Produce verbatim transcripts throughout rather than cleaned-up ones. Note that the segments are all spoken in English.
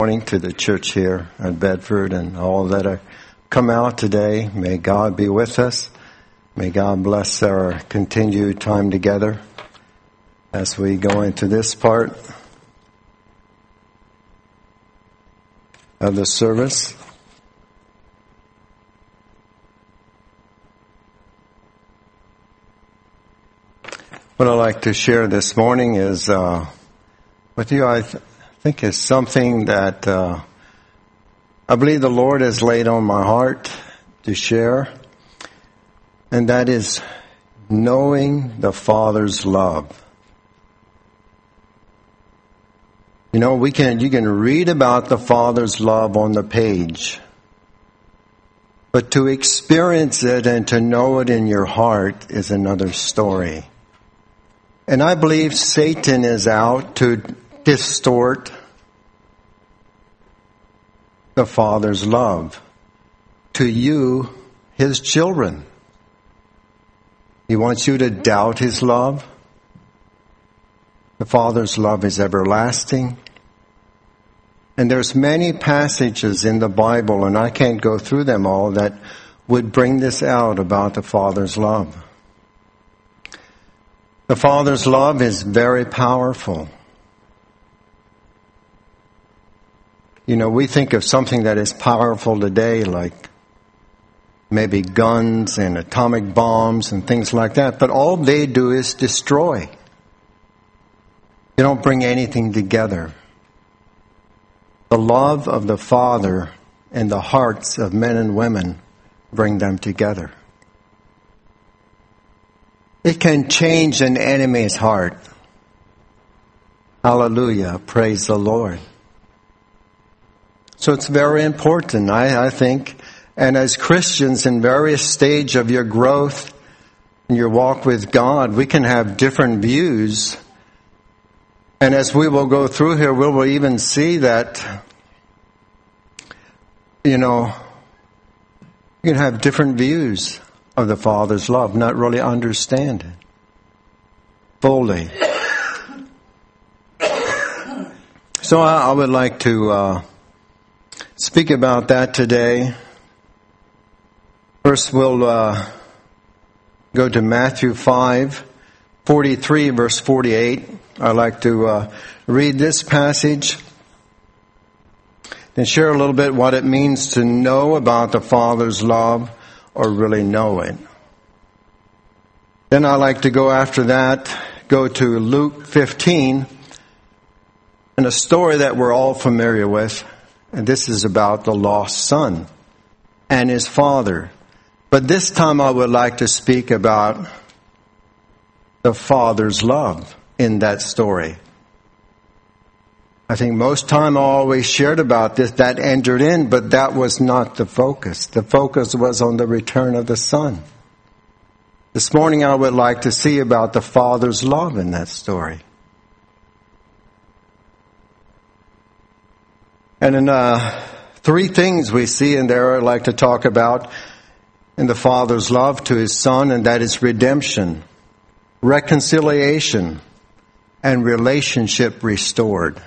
Morning to the church here at Bedford and all that are come out today. May God be with us. May God bless our continued time together as we go into this part of the service. What I'd like to share this morning is uh, with you, I th- think is something that uh, I believe the Lord has laid on my heart to share, and that is knowing the Father's love. You know, we can you can read about the Father's love on the page, but to experience it and to know it in your heart is another story. And I believe Satan is out to distort the Father's love to you, His children. He wants you to doubt His love. The Father's love is everlasting. And there's many passages in the Bible, and I can't go through them all, that would bring this out about the Father's love. The Father's love is very powerful. You know, we think of something that is powerful today, like maybe guns and atomic bombs and things like that, but all they do is destroy. They don't bring anything together. The love of the Father and the hearts of men and women bring them together. It can change an enemy's heart. Hallelujah. Praise the Lord. So it's very important, I, I think. And as Christians in various stages of your growth and your walk with God, we can have different views. And as we will go through here, we will even see that, you know, you can have different views of the Father's love, not really understand it fully. So I, I would like to uh, speak about that today. First, we'll uh, go to Matthew five, forty-three, verse forty-eight. I'd like to uh, read this passage and share a little bit what it means to know about the Father's love or really know it. Then I'd like to go after that, go to Luke fifteen, and a story that we're all familiar with. And this is about the lost son and his father. But this time I would like to speak about the Father's love in that story. I think most time I always shared about this, that entered in, but that was not the focus. The focus was on the return of the Son. This morning I would like to see about the Father's love in that story. And in uh, three things we see in there I'd like to talk about in the Father's love to His Son, and that is redemption, reconciliation, and relationship restored.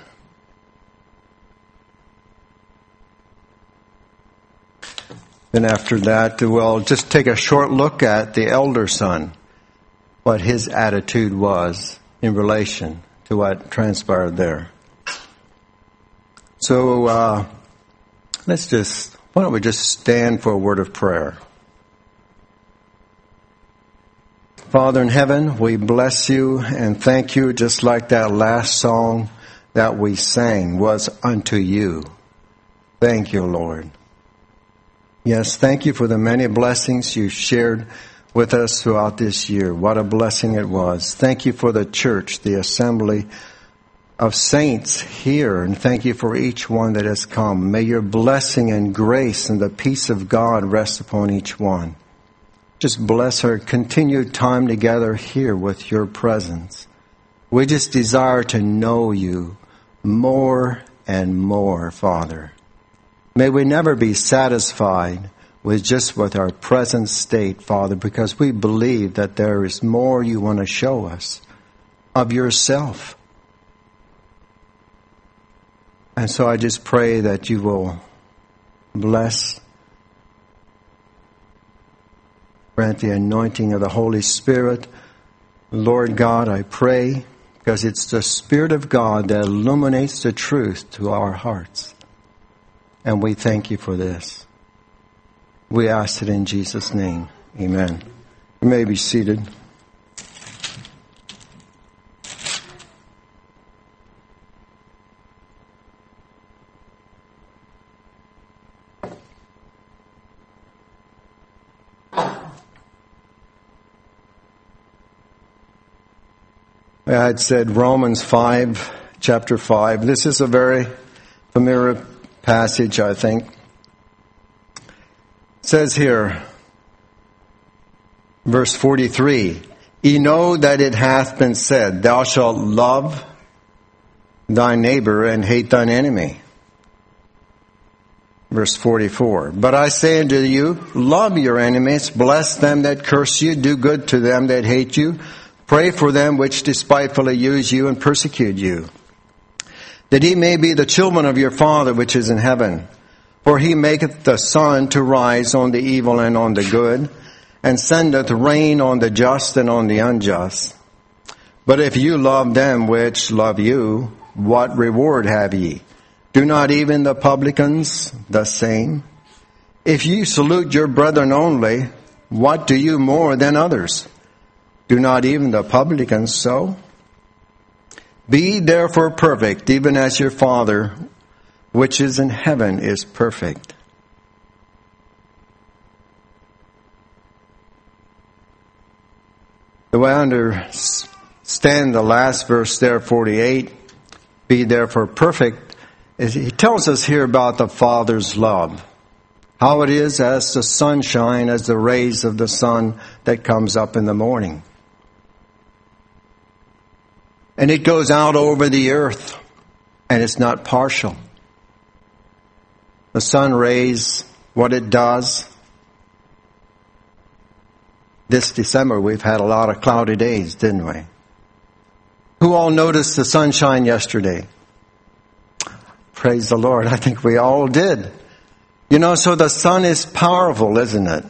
Then after that, we'll just take a short look at the elder son, what his attitude was in relation to what transpired there. So uh, let's just, why don't we just stand for a word of prayer. Father in heaven, we bless you and thank you, just like that last song that we sang was unto you. Thank you, Lord. Yes, thank you for the many blessings you shared with us throughout this year. What a blessing it was. Thank you for the church, the assembly of saints here, and thank you for each one that has come. May your blessing and grace and the peace of God rest upon each one. Just bless our continued time together here with your presence. We just desire to know you more and more, Father. May we never be satisfied with just with our present state, Father, because we believe that there is more you want to show us of yourself. And so I just pray that you will bless, grant the anointing of the Holy Spirit. Lord God, I pray, because it's the Spirit of God that illuminates the truth to our hearts. And we thank you for this. We ask it in Jesus' name. Amen. You may be seated. I had said Romans five, chapter five. This is a very familiar passage, I think. It says here, verse forty-three, ye know that it hath been said, thou shalt love thy neighbor and hate thine enemy. Verse forty-four, but I say unto you, love your enemies, bless them that curse you, do good to them that hate you, pray for them which despitefully use you and persecute you, that ye may be the children of your Father which is in heaven. For he maketh the sun to rise on the evil and on the good, and sendeth rain on the just and on the unjust. But if you love them which love you, what reward have ye? Do not even the publicans the same? If you salute your brethren only, what do you more than others? Do not even the publicans so? Be therefore perfect, even as your Father, which is in heaven, is perfect. The way I understand the last verse there, forty-eight, be therefore perfect, is he tells us here about the Father's love. How it is as the sunshine, as the rays of the sun that comes up in the morning. And it goes out over the earth, and it's not partial. The sun rays, what it does. This December, we've had a lot of cloudy days, didn't we? Who all noticed the sunshine yesterday? Praise the Lord. I think we all did. You know, so the sun is powerful, isn't it?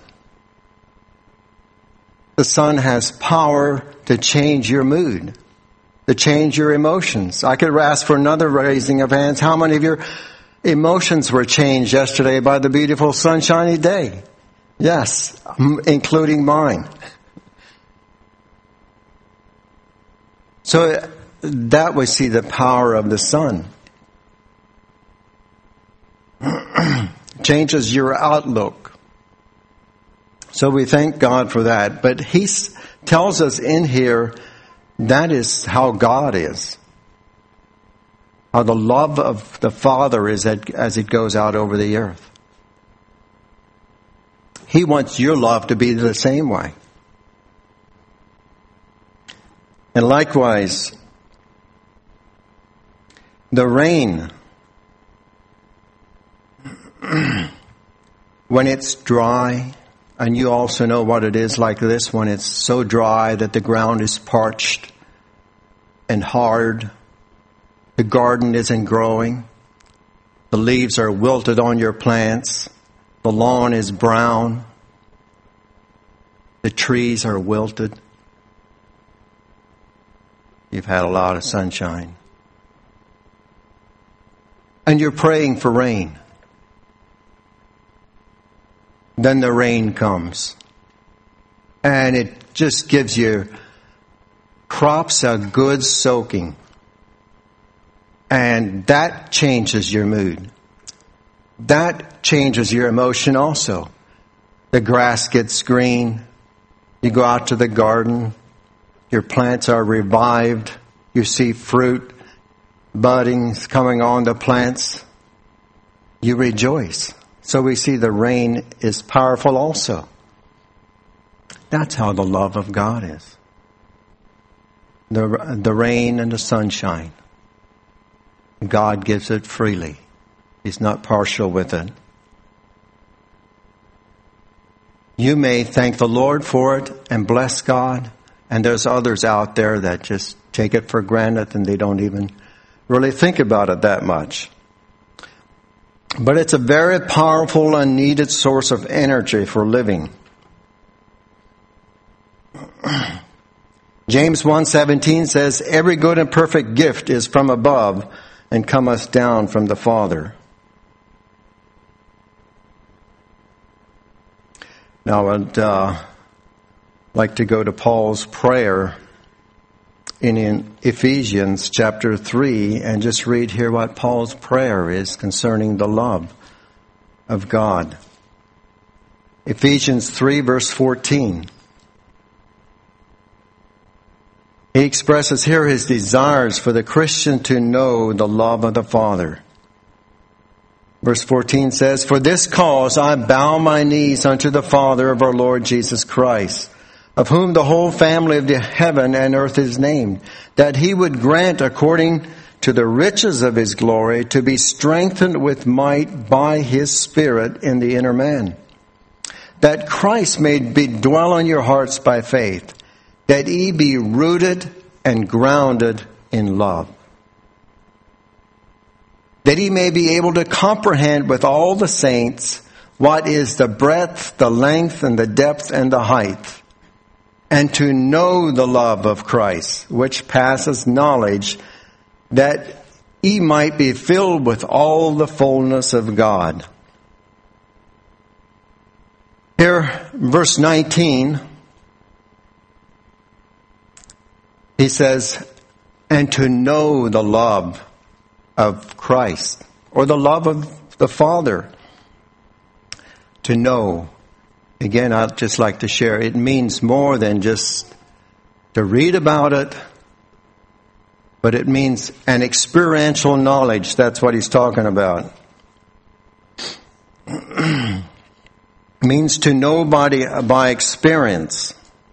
The sun has power to change your mood, to change your emotions. I could ask for another raising of hands. How many of your emotions were changed yesterday by the beautiful sunshiny day? Yes, including mine. So that we see the power of the sun. Changes your outlook. So we thank God for that. But he tells us in here, that is how God is. How the love of the Father is as it goes out over the earth. He wants your love to be the same way. And likewise, the rain, when it's dry, and you also know what it is like this, when it's so dry that the ground is parched and hard, the garden isn't growing, the leaves are wilted on your plants, the lawn is brown, the trees are wilted. You've had a lot of sunshine. And you're praying for rain. Then the rain comes. And it just gives your crops a good soaking. And that changes your mood. That changes your emotion also. The grass gets green. You go out to the garden. Your plants are revived. You see fruit, buddings coming on the plants. You rejoice. So we see the rain is powerful also. That's how the love of God is. The, the rain and the sunshine. God gives it freely. He's not partial with it. You may thank the Lord for it and bless God. And there's others out there that just take it for granted and they don't even really think about it that much. But it's a very powerful and needed source of energy for living. James one seventeen says, every good and perfect gift is from above and cometh down from the Father. Now I'd uh, like to go to Paul's prayer in, in Ephesians chapter three and just read here what Paul's prayer is concerning the love of God. Ephesians three verse fourteen. He expresses here his desires for the Christian to know the love of the Father. Verse fourteen says, for this cause I bow my knees unto the Father of our Lord Jesus Christ, of whom the whole family of the heaven and earth is named, that he would grant according to the riches of his glory to be strengthened with might by his Spirit in the inner man, that Christ may be dwell in your hearts by faith, that ye be rooted and grounded in love, that he may be able to comprehend with all the saints what is the breadth, the length, and the depth, and the height, and to know the love of Christ, which passes knowledge, that ye might be filled with all the fullness of God. Here, verse nineteen, he says, and to know the love of Christ, or the love of the Father. To know. Again, I'd just like to share, it means more than just to read about it, but it means an experiential knowledge. That's what he's talking about. It means to know by, by experience.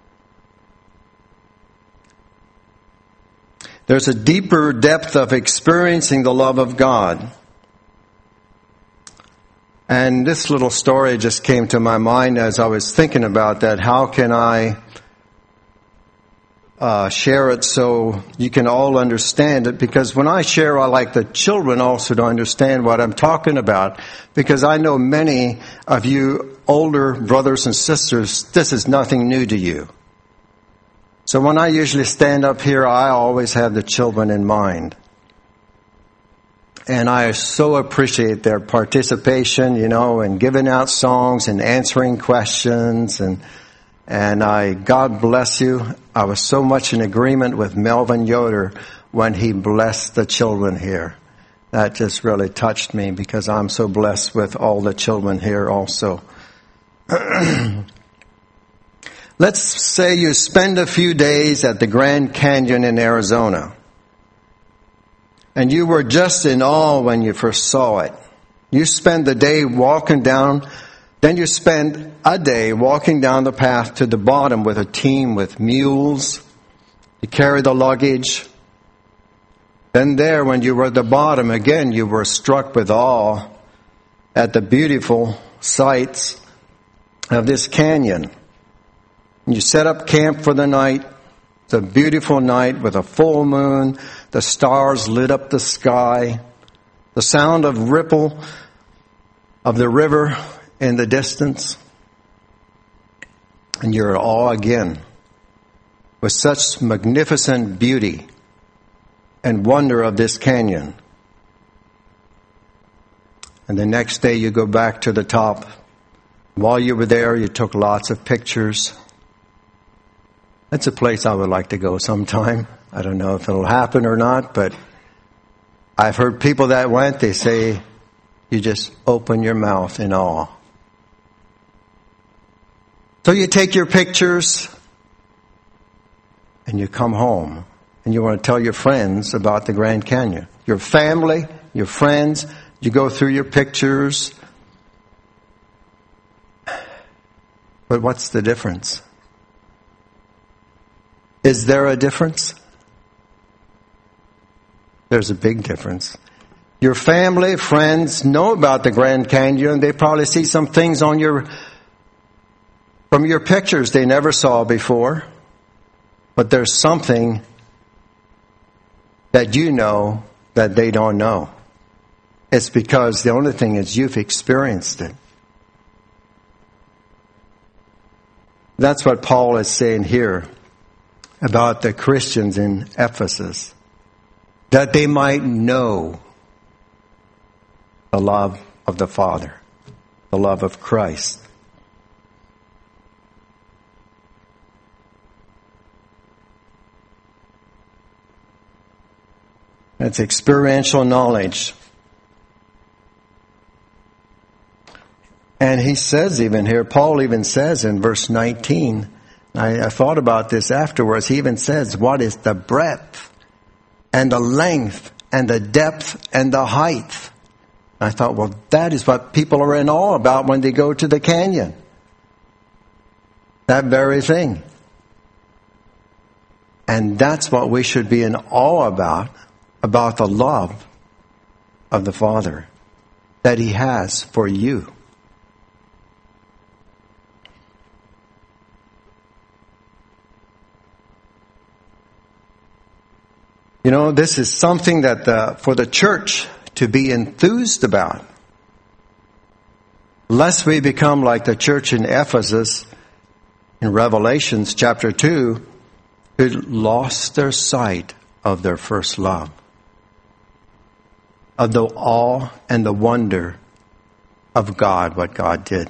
There's a deeper depth of experiencing the love of God. And this little story just came to my mind as I was thinking about that. How can I uh, share it so you can all understand it? Because when I share, I like the children also to understand what I'm talking about. Because I know many of you older brothers and sisters, this is nothing new to you. So when I usually stand up here, I always have the children in mind. And I so appreciate their participation, you know, and giving out songs and answering questions. And and I, God bless you. I was so much in agreement with Melvin Yoder when he blessed the children here. That just really touched me because I'm so blessed with all the children here also. Let's say you spend a few days at the Grand Canyon in Arizona. And you were just in awe when you first saw it. You spend the day walking down, then you spend a day walking down the path to the bottom with a team with mules to carry the luggage. Then there, when you were at the bottom, again, you were struck with awe at the beautiful sights of this canyon. You set up camp for the night. It's a beautiful night with a full moon. The stars lit up the sky. The sound of ripple of the river in the distance. And you're in awe again with such magnificent beauty and wonder of this canyon. And the next day you go back to the top. While you were there, you took lots of pictures. That's a place I would like to go sometime. I don't know if it'll happen or not, but I've heard people that went, they say, you just open your mouth in awe. So you take your pictures and you come home and you want to tell your friends about the Grand Canyon. Your family, your friends, you go through your pictures. But what's the difference? Is there a difference? There's a big difference. Your family, friends know about the Grand Canyon. They probably see some things on your, from your pictures they never saw before. But there's something that you know that they don't know. It's because the only thing is you've experienced it. That's what Paul is saying here about the Christians in Ephesus. That they might know the love of the Father, the love of Christ. It's experiential knowledge. And he says even here, Paul even says in verse nineteen, I, I thought about this afterwards, he even says, what is the breadth and the length and the depth and the height? I thought, well, that is what people are in awe about when they go to the canyon. That very thing. And that's what we should be in awe about, about the love of the Father that He has for you. You know, this is something that the, for the church to be enthused about. Lest we become like the church in Ephesus in Revelations chapter two, who lost their sight of their first love, of the awe and the wonder of God, what God did.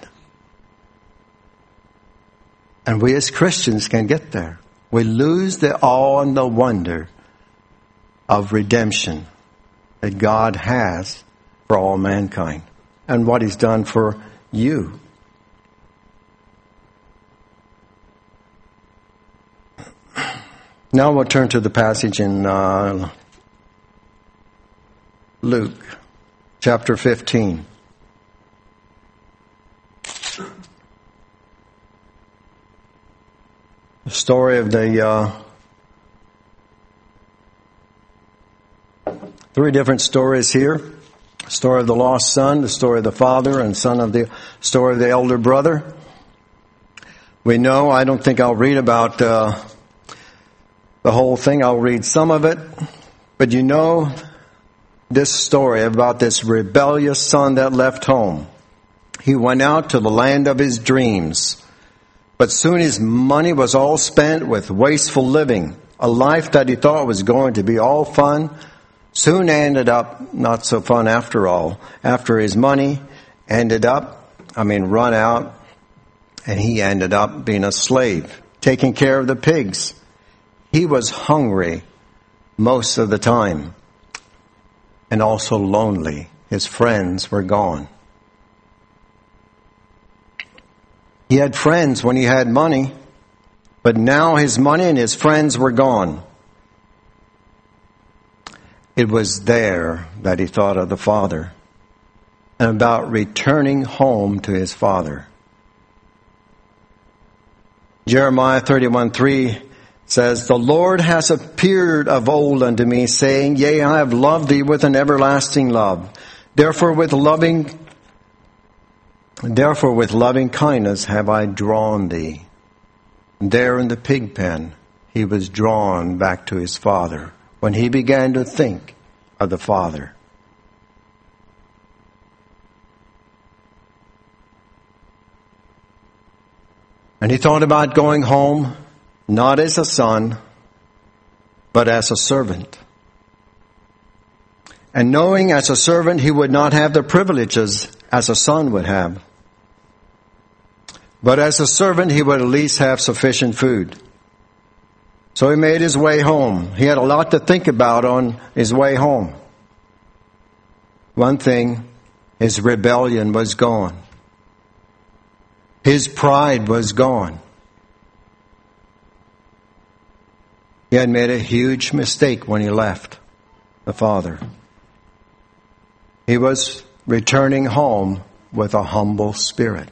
And we as Christians can get there. We lose the awe and the wonder of redemption that God has for all mankind and what He's done for you. Now we'll turn to the passage in uh, Luke chapter fifteen. The story of the uh, three different stories here. The story of the lost son, the story of the father, and son of the story of the elder brother. We know, I don't think I'll read about uh, the whole thing. I'll read some of it. But you know this story about this rebellious son that left home. He went out to the land of his dreams. But soon his money was all spent with wasteful living. A life that he thought was going to be all fun soon ended up not so fun after all. After his money ended up, I mean, run out, and he ended up being a slave, taking care of the pigs. He was hungry most of the time and also lonely. His friends were gone. He had friends when he had money, but now his money and his friends were gone. It was there that he thought of the Father and about returning home to his Father. Jeremiah thirty-one three says, "The Lord has appeared of old unto me, saying, Yea, I have loved thee with an everlasting love. Therefore with loving, therefore with loving kindness have I drawn thee." There in the pig pen, he was drawn back to his Father when he began to think of the Father. And he thought about going home, not as a son, but as a servant. And knowing as a servant he would not have the privileges as a son would have. But as a servant he would at least have sufficient food. So he made his way home. He had a lot to think about on his way home. One thing, his rebellion was gone. His pride was gone. He had made a huge mistake when he left the Father. He was returning home with a humble spirit.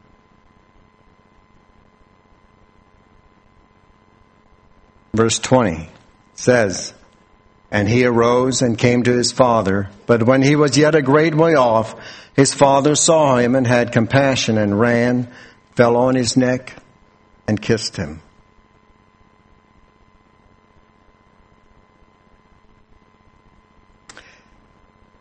Verse twenty says, "And he arose and came to his father. But when he was yet a great way off, his father saw him and had compassion and ran, fell on his neck, and kissed him."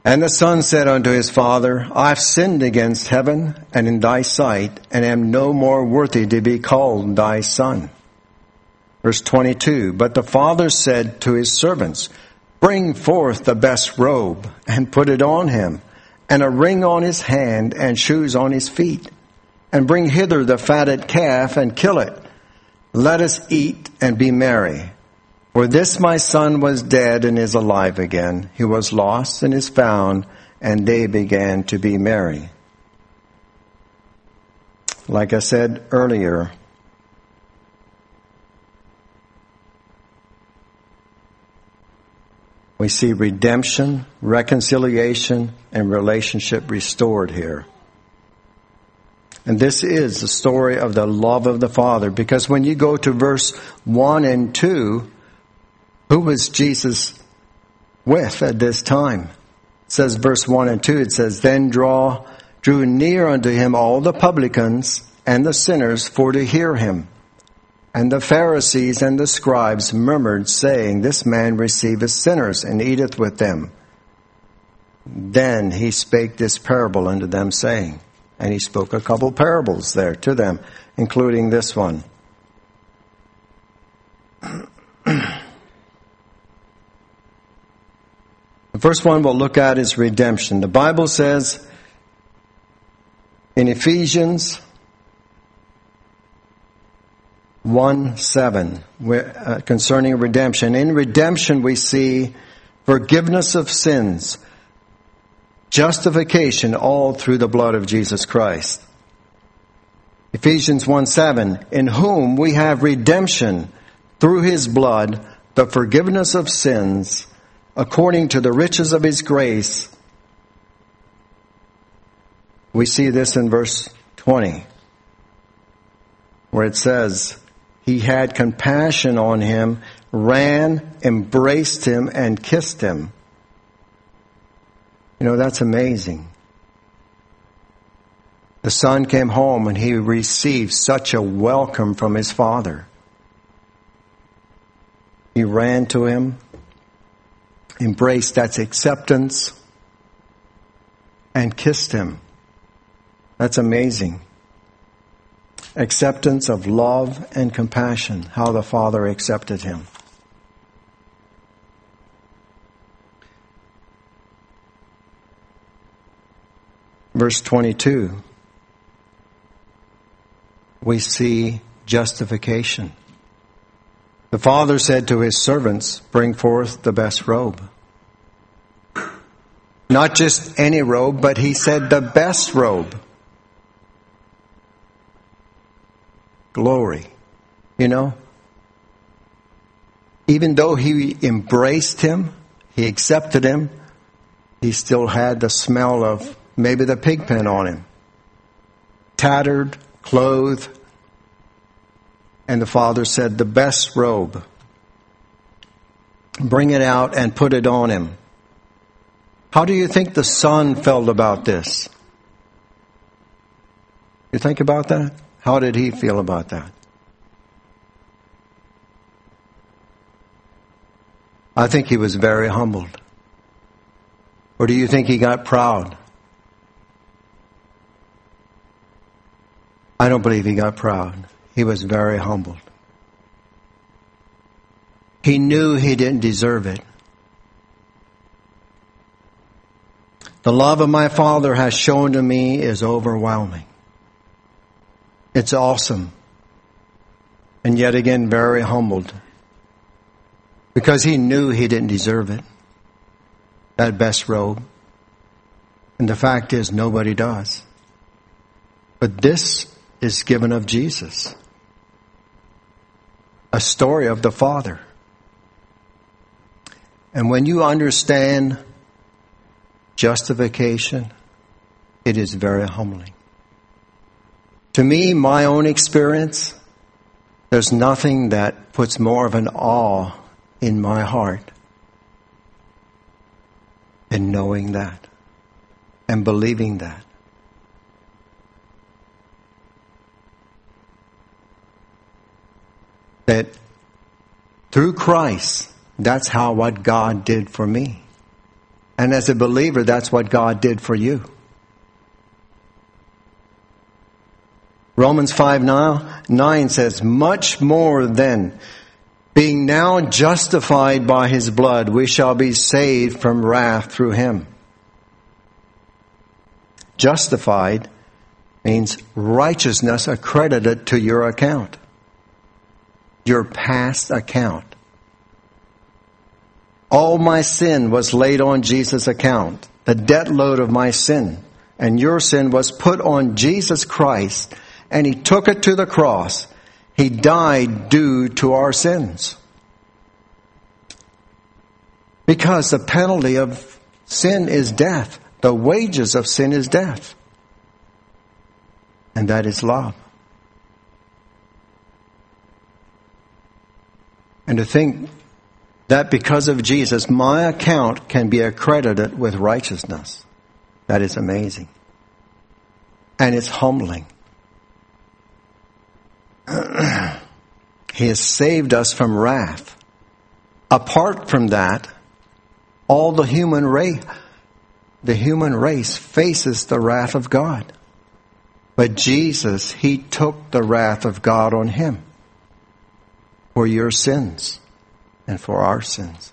And the son said unto his father, I have sinned against heaven and in thy sight, and am no more worthy to be called thy son. Verse twenty-two, but the father said to his servants, bring forth the best robe, and put it on him, and a ring on his hand, and shoes on his feet. And bring hither the fatted calf, and kill it. Let us eat and be merry. For this my son was dead, and is alive again. He was lost, and is found, and they began to be merry. Like I said earlier, we see redemption, reconciliation, and relationship restored here. And this is the story of the love of the Father. Because when you go to verse one and two, who was Jesus with at this time? It says verse one and two, it says, Then draw, drew near unto him all the publicans and the sinners for to hear him. And the Pharisees and the scribes murmured, saying, This man receiveth sinners, and eateth with them. Then he spake this parable unto them, saying, and he spoke a couple parables there to them, including this one. The first one we'll look at is redemption. The Bible says in Ephesians one seven, uh, concerning redemption. In redemption we see forgiveness of sins, justification, all through the blood of Jesus Christ. Ephesians one seven, in whom we have redemption through his blood, the forgiveness of sins, according to the riches of his grace. We see this in verse twenty, where it says, He had compassion on him, ran, embraced him, and kissed him. You know, that's amazing. The son came home and he received such a welcome from his father. He ran to him, embraced, that's acceptance, and kissed him. That's amazing. Acceptance of love and compassion, how the Father accepted him. Verse twenty-two, we see justification. The Father said to his servants, bring forth the best robe. Not just any robe, but he said the best robe. Glory. You know, even though he embraced him, he accepted him, he still had the smell of maybe the pig pen on him. Tattered, clothed. And the Father said, the best robe. Bring it out and put it on him. How do you think the Son felt about this? You think about that? How did he feel about that? I think he was very humbled. Or do you think he got proud? I don't believe he got proud. He was very humbled. He knew he didn't deserve it. The love of my Father has shown to me is overwhelming. It's awesome. And yet again, very humbled. Because he knew he didn't deserve it. That best robe. And the fact is, nobody does. But this is given of Jesus. A story of the Father. And when you understand justification, it is very humbling. To me, my own experience, there's nothing that puts more of an awe in my heart than knowing that and believing that. That through Christ, that's how what God did for me. And as a believer, that's what God did for you. Romans five nine says, much more than being now justified by his blood, we shall be saved from wrath through him. Justified means righteousness accredited to your account. Your past account. All my sin was laid on Jesus' account. The debt load of my sin and your sin was put on Jesus Christ, and he took it to the cross. He died due to our sins. Because the penalty of sin is death. The wages of sin is death. And that is love. And to think that because of Jesus, my account can be accredited with righteousness. That is amazing. And it's humbling. He has saved us from wrath. Apart from that, all the human race, the human race faces the wrath of God. But Jesus, he took the wrath of God on him for your sins and for our sins.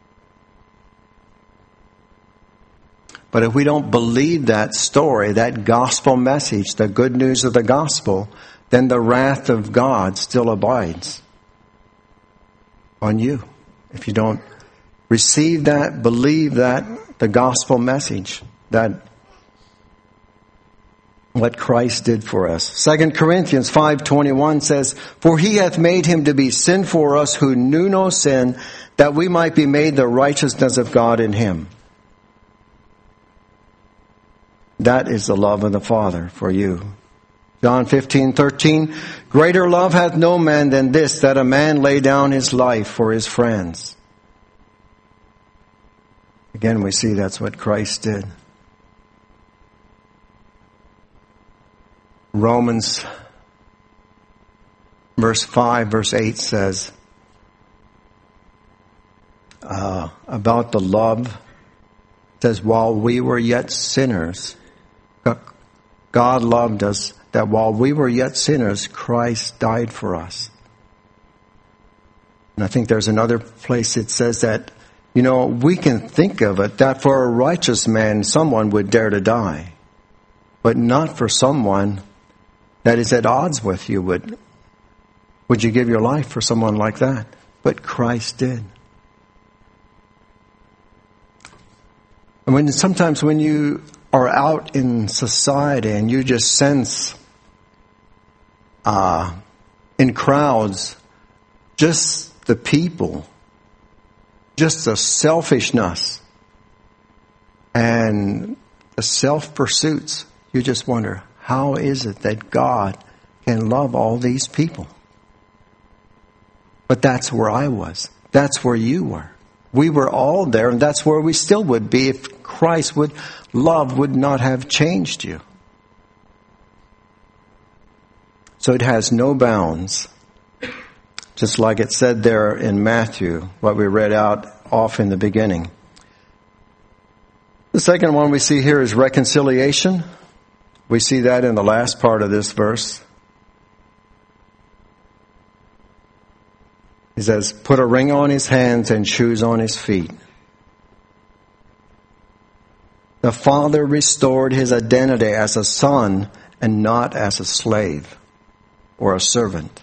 But if we don't believe that story, that gospel message, the good news of the gospel, then the wrath of God still abides on you. If you don't receive that, believe that, the gospel message, that what Christ did for us. Second Corinthians five twenty-one says, for he hath made him to be sin for us who knew no sin, that we might be made the righteousness of God in him. That is the love of the Father for you. John fifteen thirteen, greater love hath no man than this, that a man lay down his life for his friends. Again, we see that's what Christ did. Romans verse five, verse eight says uh, about the love. It says, while we were yet sinners, God loved us, that while we were yet sinners, Christ died for us. And I think there's another place it says that, you know, we can think of it that for a righteous man, someone would dare to die. But not for someone that is at odds with you. Would, would you give your life for someone like that? But Christ did. And when sometimes when you are out in society and you just sense uh, in crowds just the people, just the selfishness and the self-pursuits, you just wonder, how is it that God can love all these people? But that's where I was. That's where you were. We were all there, and that's where we still would be if Christ would, love would not have changed you. So it has no bounds. Just like it said there in Matthew, what we read out off in the beginning. The second one we see here is reconciliation. We see that in the last part of this verse. He says, put a ring on his hands and shoes on his feet. The Father restored his identity as a son and not as a slave or a servant.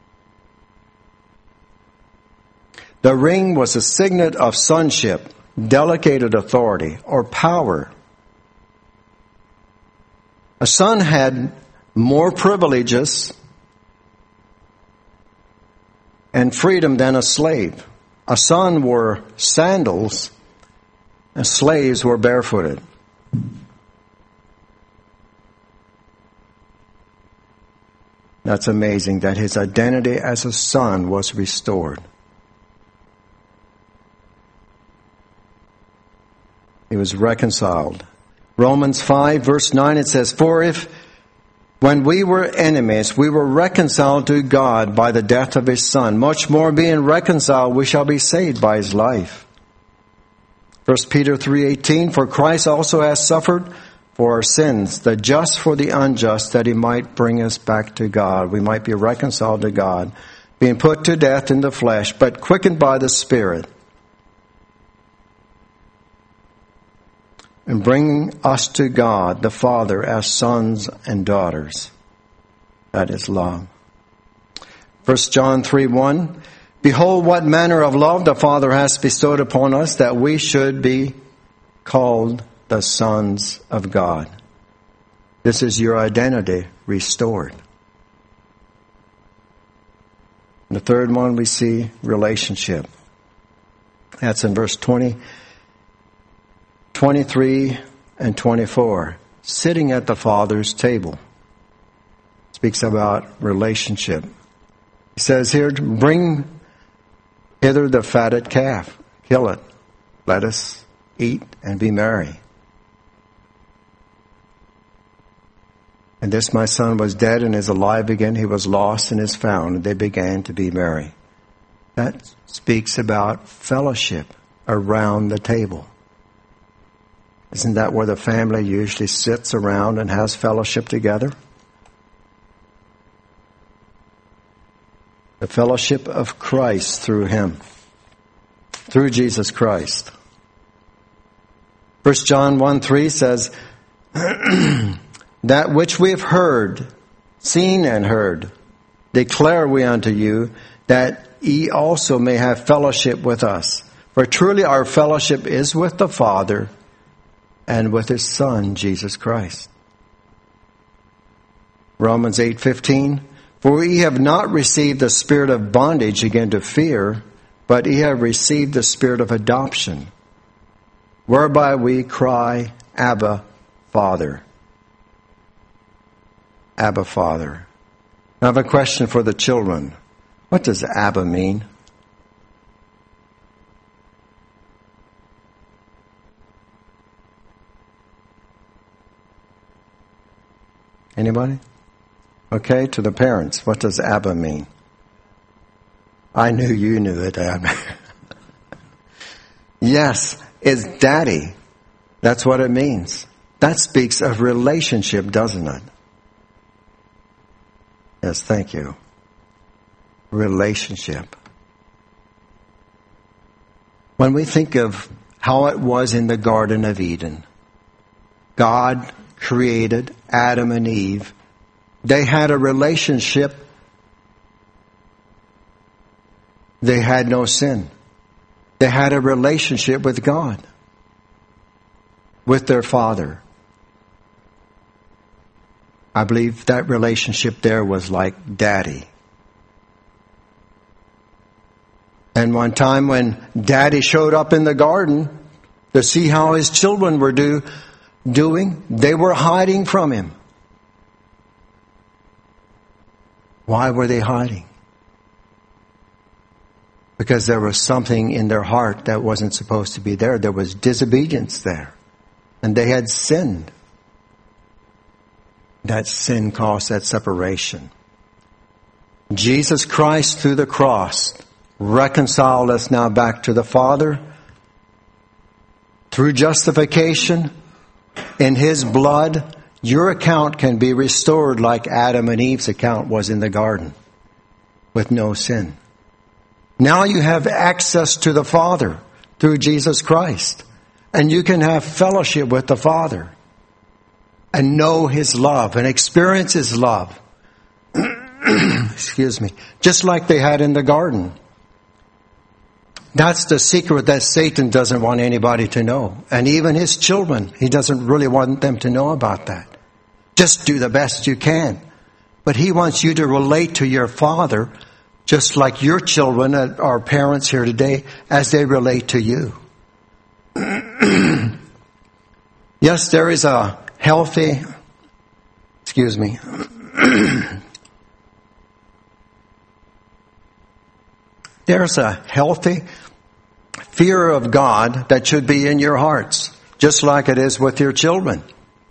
The ring was a signet of sonship, delegated authority, or power. A son had more privileges and freedom than a slave. A son wore sandals, and slaves were barefooted. That's amazing that his identity as a son was restored. He was reconciled. Romans five verse nine, it says, for if when we were enemies, we were reconciled to God by the death of his Son, much more being reconciled, we shall be saved by his life. First Peter three eighteen, for Christ also has suffered for our sins, the just for the unjust, that he might bring us back to God. We might be reconciled to God, being put to death in the flesh, but quickened by the Spirit, and bringing us to God, the Father, as sons and daughters. That is love. First John three one, behold, what manner of love the Father has bestowed upon us, that we should be called the sons of God. This is your identity restored. The third one we see, relationship. That's in verse twenty, twenty-three, and twenty-four. Sitting at the Father's table. Speaks about relationship. He says here, bring hither the fatted calf. Kill it. Let us eat and be merry. And this my son was dead and is alive again. He was lost and is found. And they began to be merry. That speaks about fellowship around the table. Isn't that where the family usually sits around and has fellowship together? The fellowship of Christ through him. Through Jesus Christ. First John one three says, that which we have heard, seen and heard, declare we unto you, that ye also may have fellowship with us. For truly our fellowship is with the Father and with his Son, Jesus Christ. Romans eight fifteen, for ye have not received the spirit of bondage again to fear, but ye have received the spirit of adoption, whereby we cry, Abba, Father. Abba, Father. Now I have a question for the children. What does Abba mean? Anybody? Okay, to the parents, what does Abba mean? I knew you knew it, Abba. Yes, it's daddy. That's what it means. That speaks of relationship, doesn't it? Yes, thank you. Relationship. When we think of how it was in the Garden of Eden, God created Adam and Eve. They had a relationship. They had no sin. They had a relationship with God, with their Father. I believe that relationship there was like daddy. And one time when daddy showed up in the garden to see how his children were do, doing, they were hiding from him. Why were they hiding? Because there was something in their heart that wasn't supposed to be there. There was disobedience there. And they had sinned. That sin caused that separation. Jesus Christ through the cross reconciled us now back to the Father. Through justification in his blood, your account can be restored like Adam and Eve's account was in the garden with no sin. Now you have access to the Father through Jesus Christ. And you can have fellowship with the Father and know his love and experience his love. Excuse me. Just like they had in the garden. That's the secret that Satan doesn't want anybody to know. And even his children, he doesn't really want them to know about that. Just do the best you can. But he wants you to relate to your Father just like your children, our parents here today, as they relate to you. Yes, there is a healthy, excuse me, there's a healthy fear of God that should be in your hearts, just like it is with your children.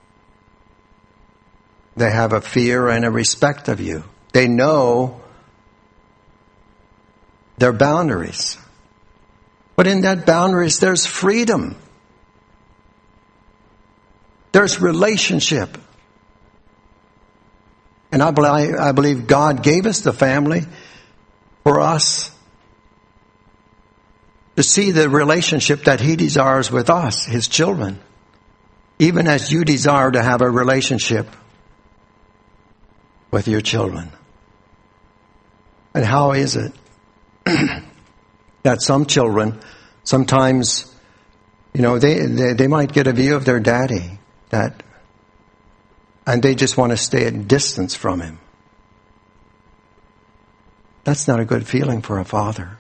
They have a fear and a respect of you. They know their boundaries. But in that boundaries, there's freedom. There's relationship. And I believe, I believe God gave us the family for us to see the relationship that He desires with us, His children. Even as you desire to have a relationship with your children. And how is it that some children, sometimes, you know, they, they, they might get a view of their daddy that, and they just want to stay at distance from him. That's not a good feeling for a father.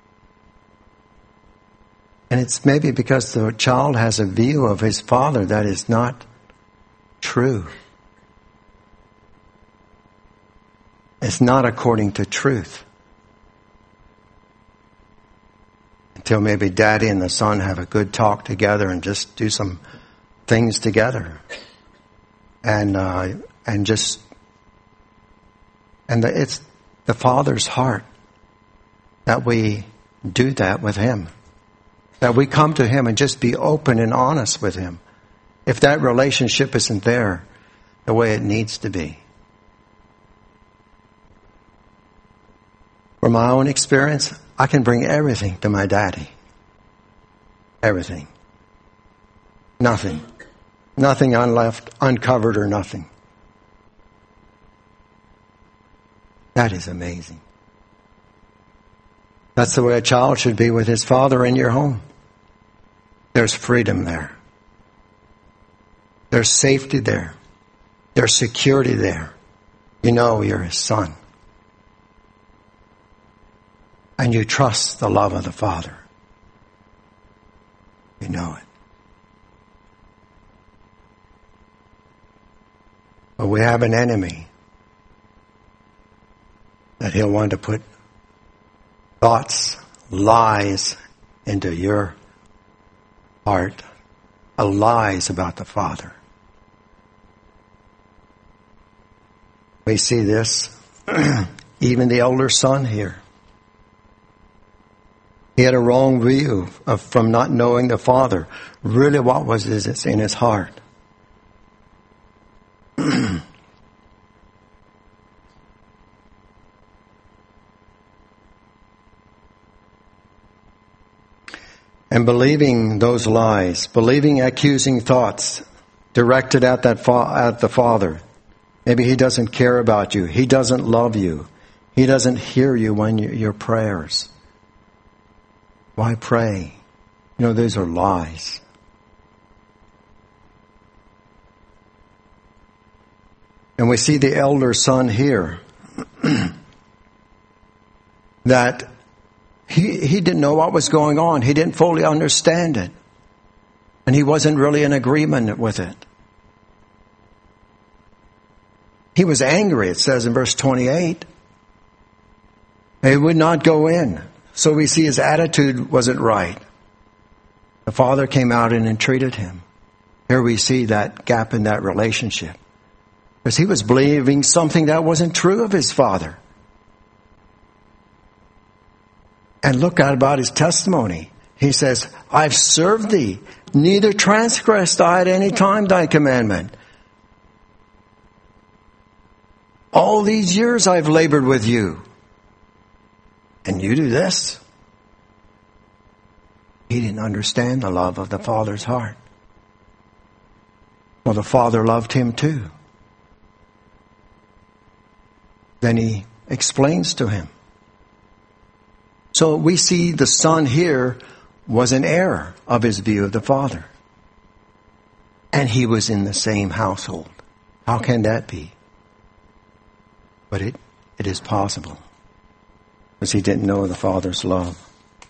And it's maybe because the child has a view of his father that is not true. It's not according to truth. Until maybe daddy and the son have a good talk together and just do some things together. And uh, and just, and the, it's the Father's heart that we do that with Him. That we come to Him and just be open and honest with Him. If that relationship isn't there the way it needs to be. From my own experience, I can bring everything to my daddy. Everything. Nothing. Nothing unleft, uncovered or nothing. That is amazing. That's the way a child should be with his father in your home. There's freedom there. There's safety there. There's security there. You know you're his son. And you trust the love of the Father. You know it. But we have an enemy that he'll want to put thoughts, lies into your heart, a lies about the Father. We see this, even the older son here. He had a wrong view of from not knowing the Father. Really, what was this in his heart? And believing those lies, believing accusing thoughts directed at that fa- at the Father. Maybe he doesn't care about you. He doesn't love you. He doesn't hear you when you, your prayers. Why pray? You know, those are lies. And we see the elder son here that he, he didn't know what was going on. He didn't fully understand it. And he wasn't really in agreement with it. He was angry, it says in verse twenty-eight. He would not go in. So we see his attitude wasn't right. The father came out and entreated him. Here we see that gap in that relationship. Because he was believing something that wasn't true of his father. And look at about his testimony. He says, I've served thee, neither transgressed I at any time thy commandment. All these years I've labored with you. And you do this? He didn't understand the love of the Father's heart. Well, the Father loved him too. Then he explains to him. So we see the son here was an heir of his view of the Father. And he was in the same household. How can that be? But it, it is possible. Because he didn't know the Father's love.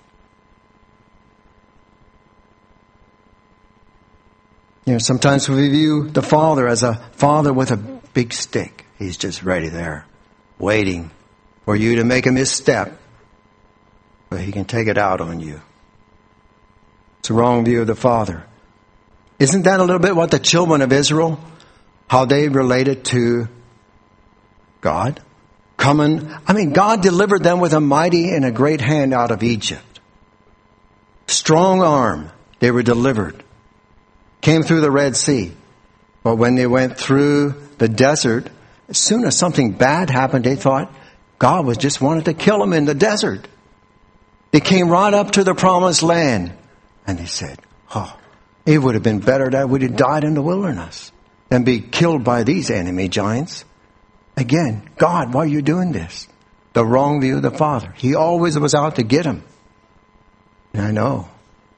You know, sometimes we view the Father as a father with a big stick. He's just ready there, waiting for you to make a misstep. But he can take it out on you. It's a wrong view of the Father. Isn't that a little bit what the children of Israel, how they related to God? Coming, I mean, God delivered them with a mighty and a great hand out of Egypt. Strong arm, they were delivered. Came through the Red Sea. But when they went through the desert, as soon as something bad happened, they thought God was just wanted to kill them in the desert. They came right up to the promised land. And they said, oh, it would have been better that we'd have died in the wilderness than be killed by these enemy giants. Again, God, why are you doing this? The wrong view of the Father. He always was out to get him. And I know.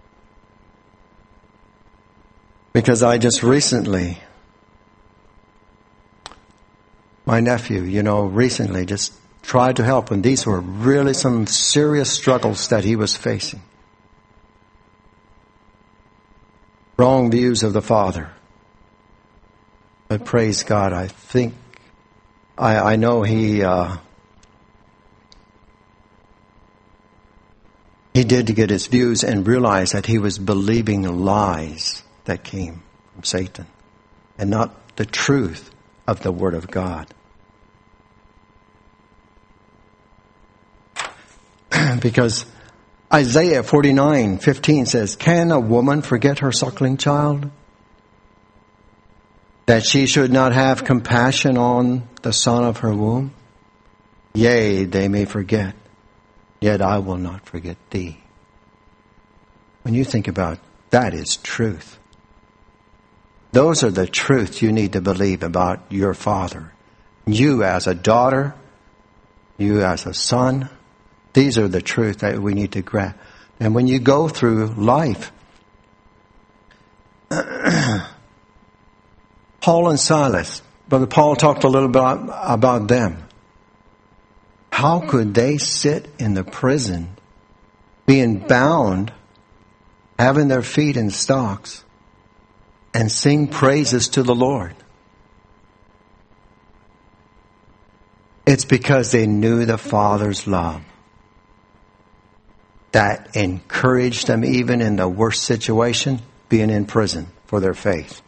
Because I just recently, my nephew, you know, recently just tried to help him. These were really some serious struggles that he was facing. Wrong views of the Father. But praise God, I think, I, I know he, uh, he did to get his views and realize that he was believing lies that came from Satan and not the truth of the Word of God. Because Isaiah forty-nine fifteen says, can a woman forget her suckling child, that she should not have compassion on the son of her womb? Yea, they may forget, yet I will not forget thee. When you think about it, that is truth. Those are the truths you need to believe about your Father. You as a daughter, you as a son, these are the truths that we need to grasp. And when you go through life, Paul and Silas, Brother Paul talked a little bit about them. How could they sit in the prison, being bound, having their feet in stocks, and sing praises to the Lord? It's because they knew the Father's love that encouraged them even in the worst situation, being in prison for their faith.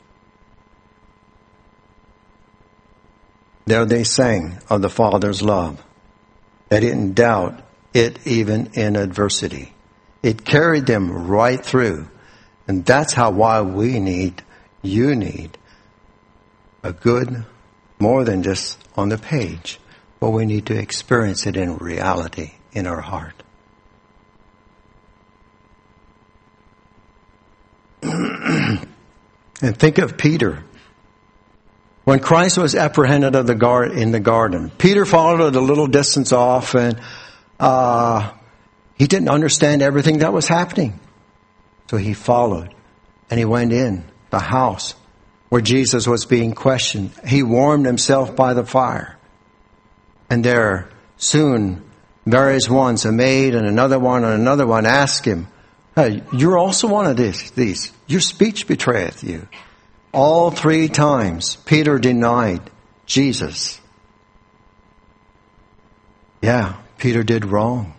There they sang of the Father's love. They didn't doubt it even in adversity. It carried them right through. And that's how why we need, you need, a good, more than just on the page, but we need to experience it in reality in our heart. And think of Peter. When Christ was apprehended of the guard in the garden, Peter followed a little distance off, and uh, he didn't understand everything that was happening. So he followed, and he went in the house where Jesus was being questioned. He warmed himself by the fire. And there soon various ones, a maid and another one and another one, asked him, hey, you're also one of these. these. Your speech betrayeth you. All three times Peter denied Jesus. Yeah, Peter did wrong.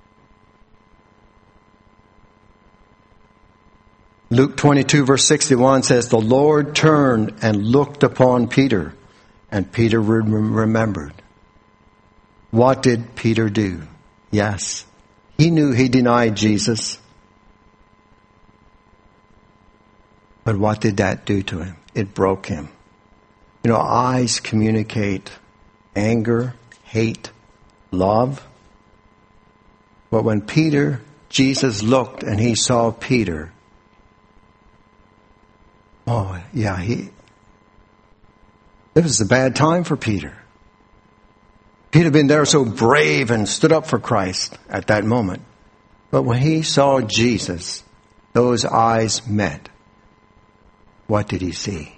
Luke twenty-two verse sixty-one says, the Lord turned and looked upon Peter, and Peter remembered. What did Peter do? Yes, he knew he denied Jesus. But what did that do to him? It broke him. You know, eyes communicate anger, hate, love. But when Peter, Jesus looked and he saw Peter, oh, yeah, he, it was a bad time for Peter. Peter had been there so brave and stood up for Christ at that moment. But when he saw Jesus, those eyes met. What did he see?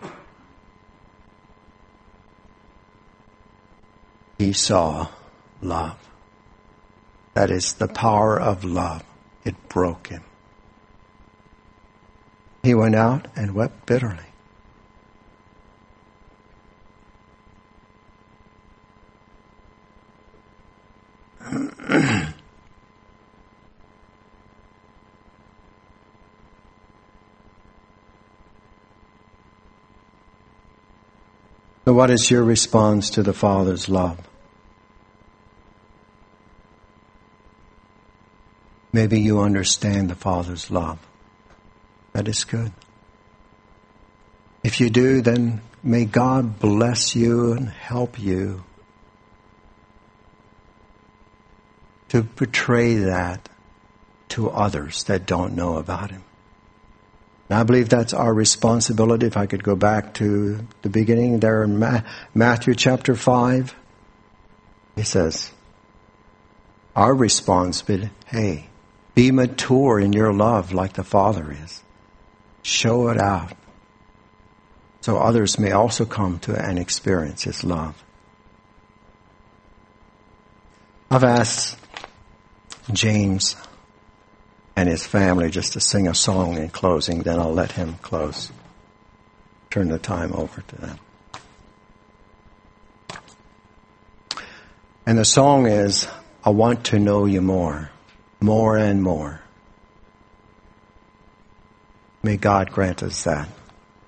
He saw love. That is the power of love. It broke him. He went out and wept bitterly. So what is your response to the Father's love? Maybe you understand the Father's love. That is good. If you do, then may God bless you and help you to portray that to others that don't know about Him. And I believe that's our responsibility. If I could go back to the beginning there in Ma- Matthew chapter five, he says, our responsibility, hey, be mature in your love like the Father is. Show it out so others may also come to and experience His love. I've asked James and his family just to sing a song in closing, then I'll let him close. Turn the time over to them. And the song is, I want to know you more, more and more. May God grant us that.